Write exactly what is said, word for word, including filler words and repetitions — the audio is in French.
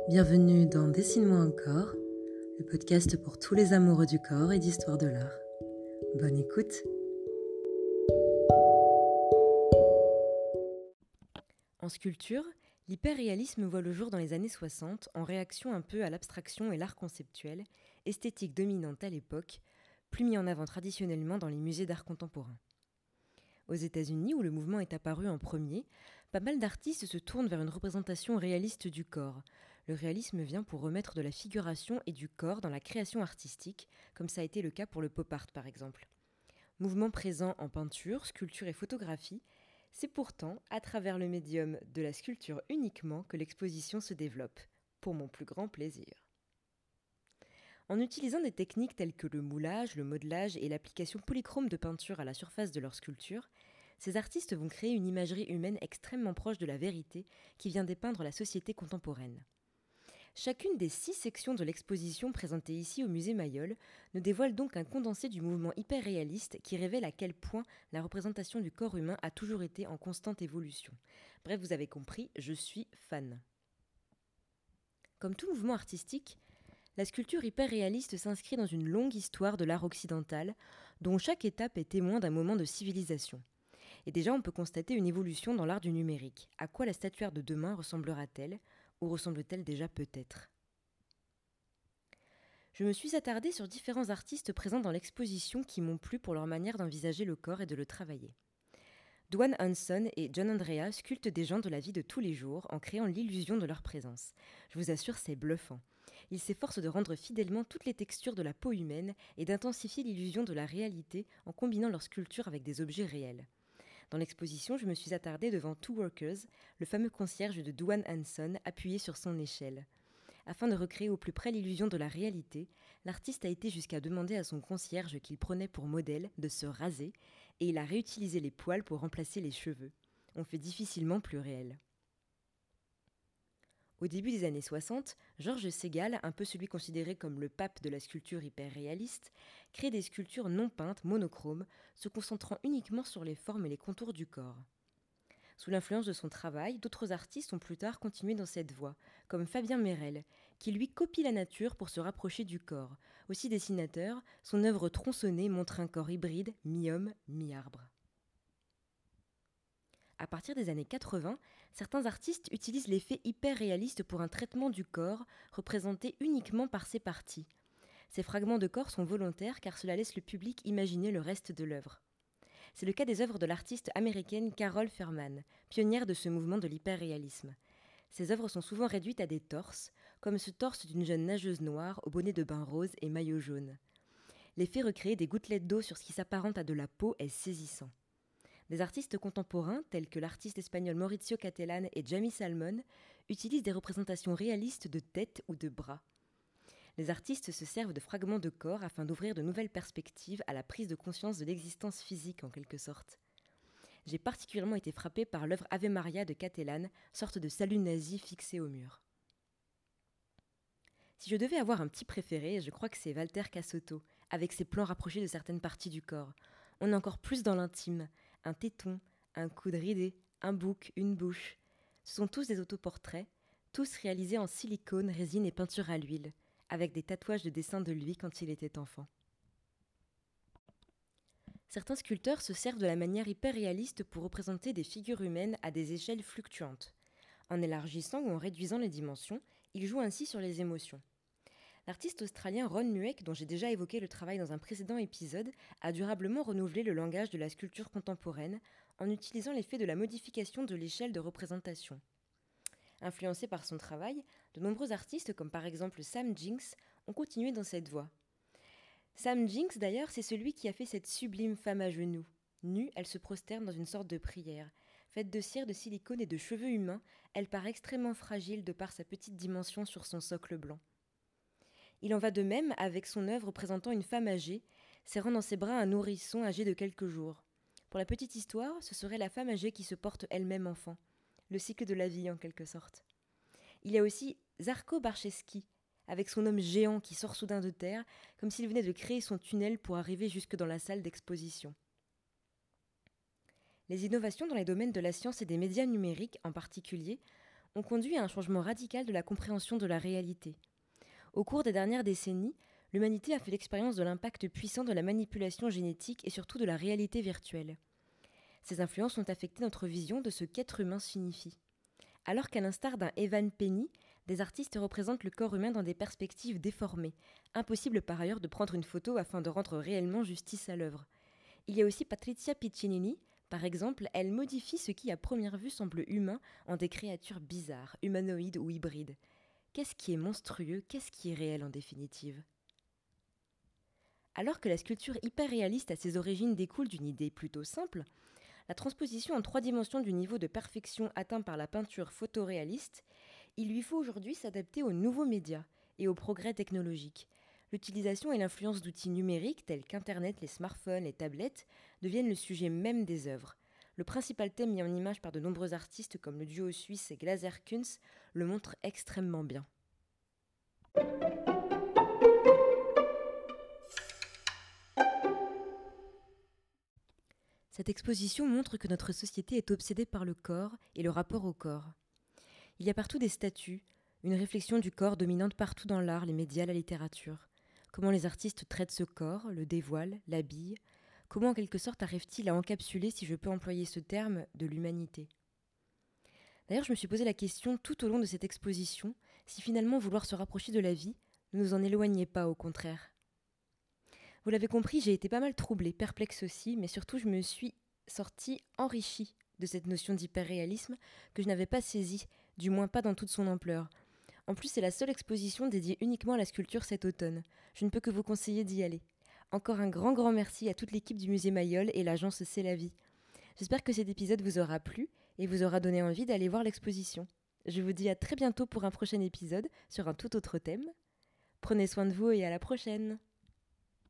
Bienvenue dans Dessine-moi un corps, le podcast pour tous les amoureux du corps et d'histoire de l'art. Bonne écoute. En sculpture, l'hyperréalisme voit le jour dans les années soixante en réaction un peu à l'abstraction et l'art conceptuel, esthétique dominante à l'époque, plus mis en avant traditionnellement dans les musées d'art contemporain. Aux États-Unis, où le mouvement est apparu en premier, pas mal d'artistes se tournent vers une représentation réaliste du corps. Le réalisme vient pour remettre de la figuration et du corps dans la création artistique, comme ça a été le cas pour le pop art par exemple. Mouvement présent en peinture, sculpture et photographie, c'est pourtant à travers le médium de la sculpture uniquement que l'exposition se développe, pour mon plus grand plaisir. En utilisant des techniques telles que le moulage, le modelage et l'application polychrome de peinture à la surface de leur sculpture, ces artistes vont créer une imagerie humaine extrêmement proche de la vérité qui vient dépeindre la société contemporaine. Chacune des six sections de l'exposition présentée ici au musée Mayol nous dévoile donc un condensé du mouvement hyper-réaliste qui révèle à quel point la représentation du corps humain a toujours été en constante évolution. Bref, vous avez compris, je suis fan. Comme tout mouvement artistique, la sculpture hyper-réaliste s'inscrit dans une longue histoire de l'art occidental, dont chaque étape est témoin d'un moment de civilisation. Et déjà, on peut constater une évolution dans l'art du numérique. À quoi la statuaire de demain ressemblera-t-elle ? Ou ressemble-t-elle déjà peut-être ? Je me suis attardée sur différents artistes présents dans l'exposition qui m'ont plu pour leur manière d'envisager le corps et de le travailler. Dwayne Hanson et John Andrea sculptent des gens de la vie de tous les jours en créant l'illusion de leur présence. Je vous assure, c'est bluffant. Ils s'efforcent de rendre fidèlement toutes les textures de la peau humaine et d'intensifier l'illusion de la réalité en combinant leur sculpture avec des objets réels. Dans l'exposition, je me suis attardée devant Two Workers, le fameux concierge de Dwayne Hanson appuyé sur son échelle. Afin de recréer au plus près l'illusion de la réalité, l'artiste a été jusqu'à demander à son concierge qu'il prenait pour modèle de se raser et il a réutilisé les poils pour remplacer les cheveux. On fait difficilement plus réel. Au début des années soixante, Georges Segal, un peu celui considéré comme le pape de la sculpture hyper-réaliste, crée des sculptures non peintes monochromes, se concentrant uniquement sur les formes et les contours du corps. Sous l'influence de son travail, d'autres artistes ont plus tard continué dans cette voie, comme Fabien Merel, qui lui copie la nature pour se rapprocher du corps. Aussi dessinateur, son œuvre tronçonnée montre un corps hybride, mi-homme, mi-arbre. À partir des années quatre-vingts, certains artistes utilisent l'effet hyper-réaliste pour un traitement du corps représenté uniquement par ses parties. Ces fragments de corps sont volontaires car cela laisse le public imaginer le reste de l'œuvre. C'est le cas des œuvres de l'artiste américaine Carol Fairman, pionnière de ce mouvement de l'hyper-réalisme. Ces œuvres sont souvent réduites à des torses, comme ce torse d'une jeune nageuse noire au bonnet de bain rose et maillot jaune. L'effet recréé des gouttelettes d'eau sur ce qui s'apparente à de la peau est saisissant. Des artistes contemporains, tels que l'artiste espagnol Maurizio Cattelan et Jamie Salmon, utilisent des représentations réalistes de tête ou de bras. Les artistes se servent de fragments de corps afin d'ouvrir de nouvelles perspectives à la prise de conscience de l'existence physique en quelque sorte. J'ai particulièrement été frappée par l'œuvre Ave Maria de Cattelan, sorte de salut nazi fixé au mur. Si je devais avoir un petit préféré, je crois que c'est Walter Casotto, avec ses plans rapprochés de certaines parties du corps. On est encore plus dans l'intime. Un téton, un coude ridé, un bouc, une bouche. Ce sont tous des autoportraits, tous réalisés en silicone, résine et peinture à l'huile, avec des tatouages de dessins de lui quand il était enfant. Certains sculpteurs se servent de la manière hyper-réaliste pour représenter des figures humaines à des échelles fluctuantes. En élargissant ou en réduisant les dimensions, ils jouent ainsi sur les émotions. L'artiste australien Ron Mueck, dont j'ai déjà évoqué le travail dans un précédent épisode, a durablement renouvelé le langage de la sculpture contemporaine en utilisant l'effet de la modification de l'échelle de représentation. Influencés par son travail, de nombreux artistes, comme par exemple Sam Jinks, ont continué dans cette voie. Sam Jinks, d'ailleurs, c'est celui qui a fait cette sublime femme à genoux. Nue, elle se prosterne dans une sorte de prière. Faite de cire, de silicone et de cheveux humains, elle paraît extrêmement fragile de par sa petite dimension sur son socle blanc. Il en va de même avec son œuvre représentant une femme âgée, serrant dans ses bras un nourrisson âgé de quelques jours. Pour la petite histoire, ce serait la femme âgée qui se porte elle-même enfant. Le cycle de la vie en quelque sorte. Il y a aussi Žarko Barševský, avec son homme géant qui sort soudain de terre, comme s'il venait de créer son tunnel pour arriver jusque dans la salle d'exposition. Les innovations dans les domaines de la science et des médias numériques en particulier ont conduit à un changement radical de la compréhension de la réalité. Au cours des dernières décennies, l'humanité a fait l'expérience de l'impact puissant de la manipulation génétique et surtout de la réalité virtuelle. Ces influences ont affecté notre vision de ce qu'être humain signifie. Alors qu'à l'instar d'un Evan Penny, des artistes représentent le corps humain dans des perspectives déformées. Impossible par ailleurs de prendre une photo afin de rendre réellement justice à l'œuvre. Il y a aussi Patrizia Piccinini. Par exemple, elle modifie ce qui à première vue semble humain en des créatures bizarres, humanoïdes ou hybrides. Qu'est-ce qui est monstrueux? Qu'est-ce qui est réel en définitive? Alors que la sculpture hyper réaliste à ses origines découle d'une idée plutôt simple, la transposition en trois dimensions du niveau de perfection atteint par la peinture photoréaliste, il lui faut aujourd'hui s'adapter aux nouveaux médias et aux progrès technologiques. L'utilisation et l'influence d'outils numériques tels qu'Internet, les smartphones, les tablettes deviennent le sujet même des œuvres. Le principal thème mis en image par de nombreux artistes comme le duo suisse Glaser Kunz le montre extrêmement bien. Cette exposition montre que notre société est obsédée par le corps et le rapport au corps. Il y a partout des statues, une réflexion du corps dominante partout dans l'art, les médias, la littérature. Comment les artistes traitent ce corps, le dévoilent, l'habillent. Comment en quelque sorte arrivent-ils à encapsuler, si je peux employer ce terme, de l'humanité? D'ailleurs, je me suis posé la question tout au long de cette exposition, si finalement vouloir se rapprocher de la vie ne nous en éloignait pas, au contraire. Vous l'avez compris, j'ai été pas mal troublée, perplexe aussi, mais surtout je me suis sortie enrichie de cette notion d'hyperréalisme que je n'avais pas saisie, du moins pas dans toute son ampleur. En plus, c'est la seule exposition dédiée uniquement à la sculpture cet automne. Je ne peux que vous conseiller d'y aller. Encore un grand grand merci à toute l'équipe du musée Mayol et l'agence C'est la vie. J'espère que cet épisode vous aura plu et vous aura donné envie d'aller voir l'exposition. Je vous dis à très bientôt pour un prochain épisode sur un tout autre thème. Prenez soin de vous et à la prochaine!